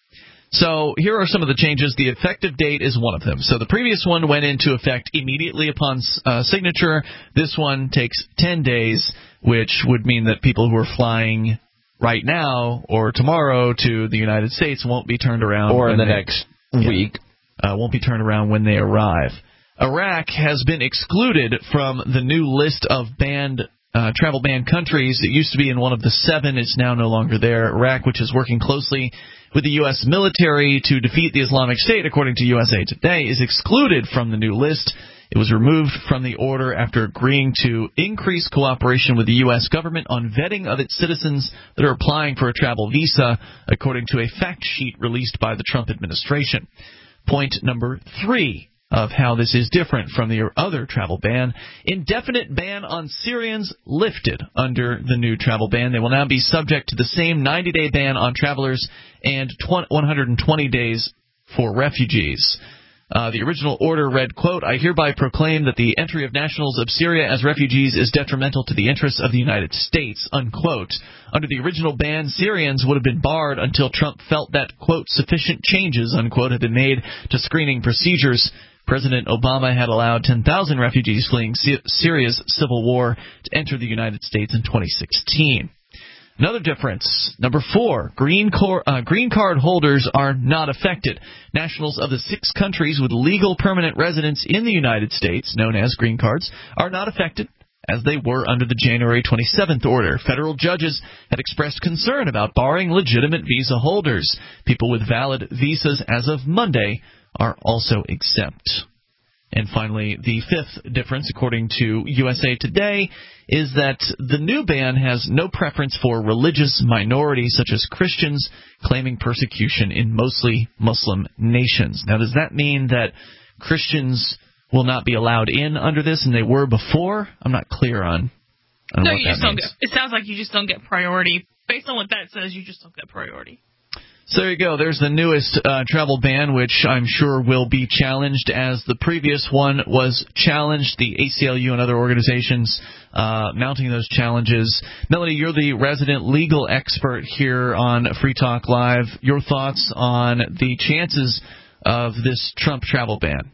So here are some of the changes. The effective date is one of them. So the previous one went into effect immediately upon uh, signature. This one takes ten days, which would mean that people who are flying right now or tomorrow to the United States won't be turned around. Or in the they, next week. Yeah, uh, won't be turned around when they arrive. Iraq has been excluded from the new list of banned Uh, travel ban countries. It used to be in one of the seven. It's now no longer there. Iraq, which is working closely with the U S military to defeat the Islamic State, according to U S A Today, is excluded from the new list. It was removed from the order after agreeing to increase cooperation with the U S government on vetting of its citizens that are applying for a travel visa, according to a fact sheet released by the Trump administration. Point number three of how this is different from the other travel ban. Indefinite ban on Syrians lifted under the new travel ban. They will now be subject to the same ninety-day ban on travelers and one hundred twenty days for refugees. Uh, the original order read, quote, I hereby proclaim that the entry of nationals of Syria as refugees is detrimental to the interests of the United States, unquote. Under the original ban, Syrians would have been barred until Trump felt that, quote, sufficient changes, unquote, had been made to screening procedures. President Obama had allowed ten thousand refugees fleeing Syria's civil war to enter the United States in twenty sixteen. Another difference, number four, green, cor- uh, green card holders are not affected. Nationals of the six countries with legal permanent residence in the United States, known as green cards, are not affected, as they were under the January twenty-seventh order. Federal judges had expressed concern about barring legitimate visa holders. People with valid visas as of Monday are also exempt. And finally, the fifth difference, according to U S A Today, is that the new ban has no preference for religious minorities such as Christians claiming persecution in mostly Muslim nations. Now, does that mean that Christians will not be allowed in under this and they were before? I'm not clear on, on no, what you that just don't means. get, it sounds like you just don't get priority. Based on what that says, you just don't get priority. So there you go. There's the newest uh, travel ban, which I'm sure will be challenged as the previous one was challenged. The A C L U and other organizations uh, mounting those challenges. Melanie, you're the resident legal expert here on Free Talk Live. Your thoughts on the chances of this Trump travel ban?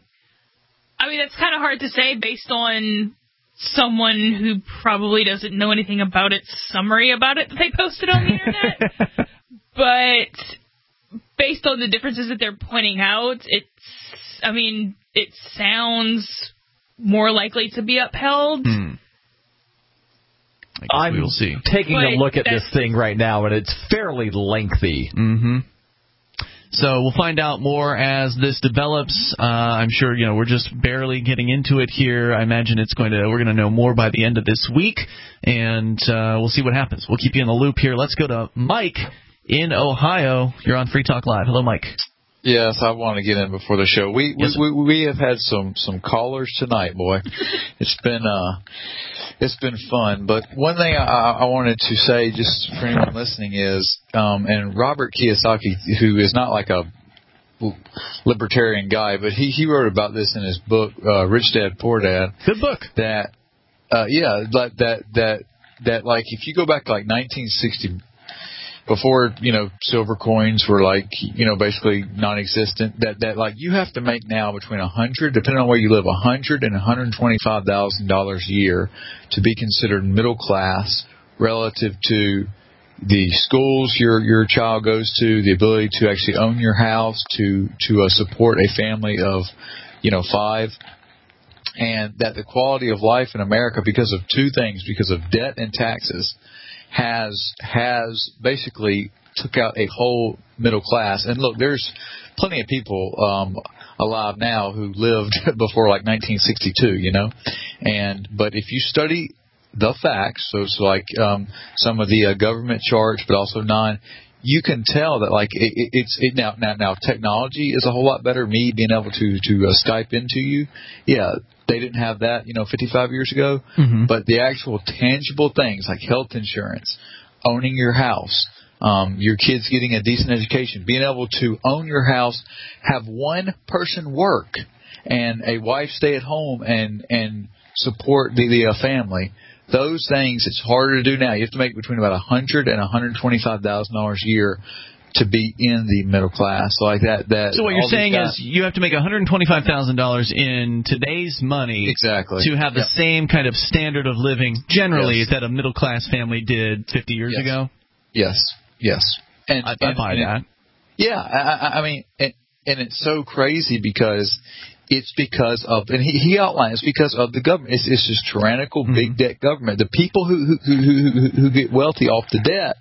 I mean, it's kind of hard to say based on someone who probably doesn't know anything about it, summary about it that they posted on the internet. But based on the differences that they're pointing out, it's, I mean, it sounds more likely to be upheld. Hmm. I guess I'm we'll see. taking But a look at this that's- thing right now, and it's fairly lengthy. Mm-hmm. So we'll find out more as this develops. Uh, I'm sure, you know, we're just barely getting into it here. I imagine it's going to, we're going to know more by the end of this week, and uh, we'll see what happens. We'll keep you in the loop here. Let's go to Mike in Ohio. You're on Free Talk Live. Hello, Mike. Yes, I want to get in before the show. We Yes, we, we we have had some some callers tonight, boy. It's been uh it's been fun. But one thing I, I wanted to say, just for anyone listening, is um and Robert Kiyosaki, who is not like a libertarian guy, but he he wrote about this in his book, uh, Rich Dad Poor Dad. Good book. That uh yeah, that that that that like if you go back to like nineteen sixty. Before, you know, silver coins were like, you know, basically non-existent, that, that like you have to make now between a hundred, depending on where you live, a hundred and one hundred twenty-five thousand dollars a year to be considered middle class relative to the schools your, your child goes to, the ability to actually own your house, to, to uh, support a family of, you know, five. And that the quality of life in America, because of two things, because of debt and taxes, has has basically took out a whole middle class. And look, there's plenty of people um, alive now who lived before like nineteen sixty-two, you know. And but if you study the facts, so it's like um, some of the uh, government charts, but also non, you can tell that like it, it, it's it now now now technology is a whole lot better. Me being able to to uh, Skype into you, yeah. They didn't have that, you know, fifty-five years ago. Mm-hmm. But the actual tangible things like health insurance, owning your house, um, your kids getting a decent education, being able to own your house, have one person work and a wife stay at home and, and support the, the uh, family. Those things, it's harder to do now. You have to make between about one hundred thousand dollars and one hundred twenty-five thousand dollars a year to be in the middle class like that. That so what you're saying guys, is you have to make one hundred twenty-five thousand dollars in today's money exactly to have the yep. same kind of standard of living generally yes. that a middle class family did fifty years yes. ago. Yes, yes, and I, and, I buy and that. It, yeah, I, I mean, and, and it's so crazy because it's because of, and he, he outlines because of the government. It's, it's this tyrannical mm-hmm. big debt government. The people who who, who who who get wealthy off the debt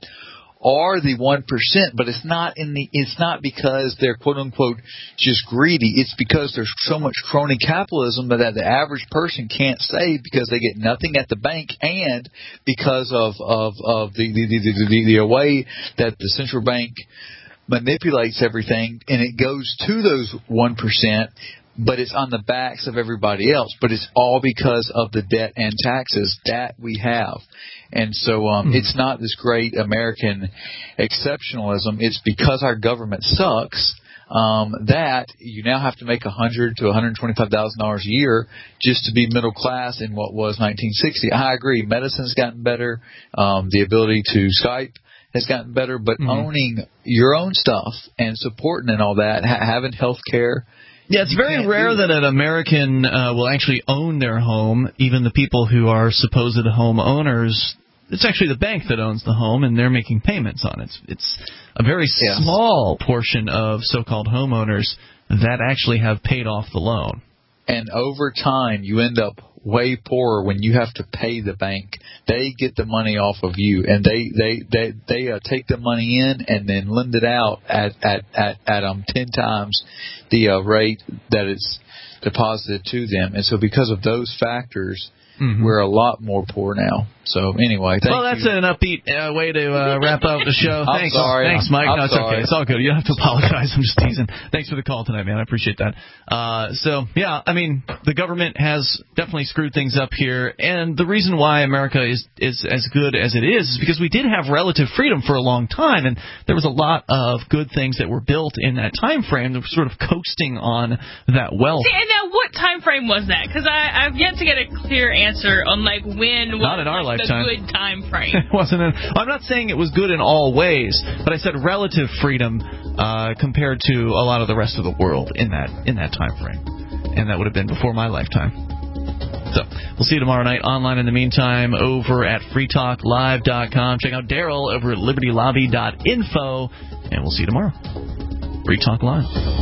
are the one percent, but it's not in the. It's not because they're quote unquote just greedy. It's because there's so much crony capitalism that the average person can't save because they get nothing at the bank, and because of of of the the the, the, the way that the central bank manipulates everything, and it goes to those one percent. But it's on the backs of everybody else. But it's all because of the debt and taxes that we have. And so um, mm-hmm. it's not this great American exceptionalism. It's because our government sucks um, that you now have to make one hundred thousand to one hundred twenty-five thousand dollars a year just to be middle class in what was nineteen sixty. I agree. Medicine's gotten better. Um, the ability to Skype has gotten better. But mm-hmm. owning your own stuff and supporting and all that, ha- having health care. Yeah, it's very rare that an American uh, will actually own their home. Even the people who are supposed home owners, it's actually the bank that owns the home, and they're making payments on it. It's a very yes. small portion of so-called homeowners that actually have paid off the loan. And over time, you end up way poorer when you have to pay the bank. They get the money off of you, and they they they they uh, take the money in and then lend it out at at at, at um ten times the uh, rate that it's deposited to them. And so because of those factors, mm-hmm. we're a lot more poor now. So anyway, thank well, that's you. an upbeat uh, way to uh, wrap up the show. I'm Thanks, sorry. Thanks, Mike. I'm no, it's sorry. okay. It's all good. You don't have to apologize. I'm just teasing. Thanks for the call tonight, man. I appreciate that. Uh, so, yeah, I mean, the government has definitely screwed things up here, and the reason why America is is as good as it is is because we did have relative freedom for a long time, and there was a lot of good things that were built in that time frame that were sort of coasting on that wealth. See, and now what time frame was that? Because I've yet to get a clear answer on, like, when was Not in our like, lifetime. the good time frame. It wasn't. An, I'm not saying it was good in all ways, but I said relative freedom uh, compared to a lot of the rest of the world in that in that time frame, and that would have been before my lifetime. So we'll see you tomorrow night online. In the meantime, over at free talk live dot com. Check out Daryl over at liberty lobby dot info, and we'll see you tomorrow. Free Talk Live.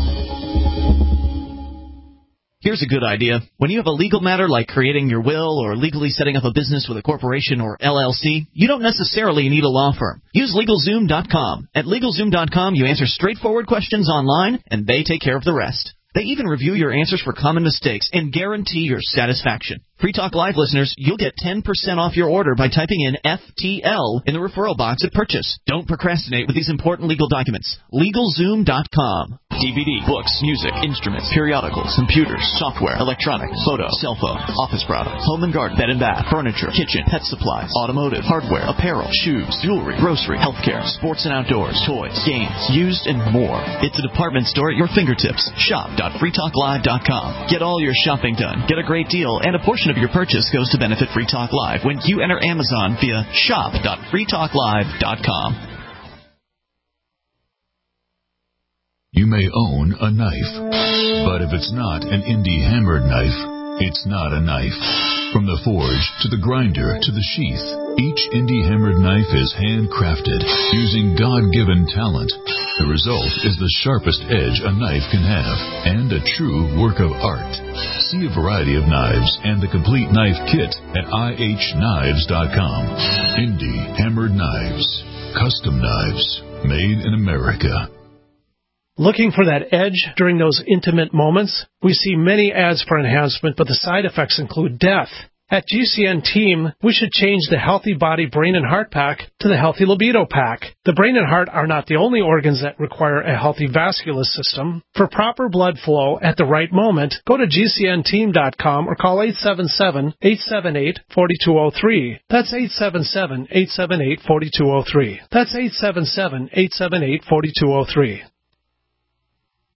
Here's a good idea. When you have a legal matter like creating your will or legally setting up a business with a corporation or L L C, you don't necessarily need a law firm. Use LegalZoom dot com. At LegalZoom dot com, you answer straightforward questions online, and they take care of the rest. They even review your answers for common mistakes and guarantee your satisfaction. Free Talk Live listeners, you'll get ten percent off your order by typing in F T L in the referral box at purchase. Don't procrastinate with these important legal documents. LegalZoom dot com. D V D, books, music, instruments, periodicals, computers, software, electronics, photo, cell phone, office products, home and garden, bed and bath, furniture, kitchen, pet supplies, automotive, hardware, apparel, shoes, jewelry, grocery, healthcare, sports and outdoors, toys, games, used, and more. It's a department store at your fingertips. shop dot free talk live dot com. Get all your shopping done. Get a great deal, and a portion of your purchase goes to benefit Free Talk Live when you enter Amazon via shop dot free talk live dot com. You may own a knife, but if it's not an indie hammered knife, it's not a knife. From the forge to the grinder to the sheath, each indie hammered knife is handcrafted using God-given talent. The result is the sharpest edge a knife can have and a true work of art. See a variety of knives and the complete knife kit at I H knives dot com. Indie hammered knives, custom knives, made in America. Looking for that edge during those intimate moments? We see many ads for enhancement, but the side effects include death. At G C N Team, we should change the Healthy Body Brain and Heart Pack to the Healthy Libido Pack. The brain and heart are not the only organs that require a healthy vascular system. For proper blood flow at the right moment, go to G C N team dot com or call eight seven seven, eight seven eight, four two zero three. That's eight seven seven, eight seven eight, four two zero three. That's eight seven seven, eight seven eight, four two zero three.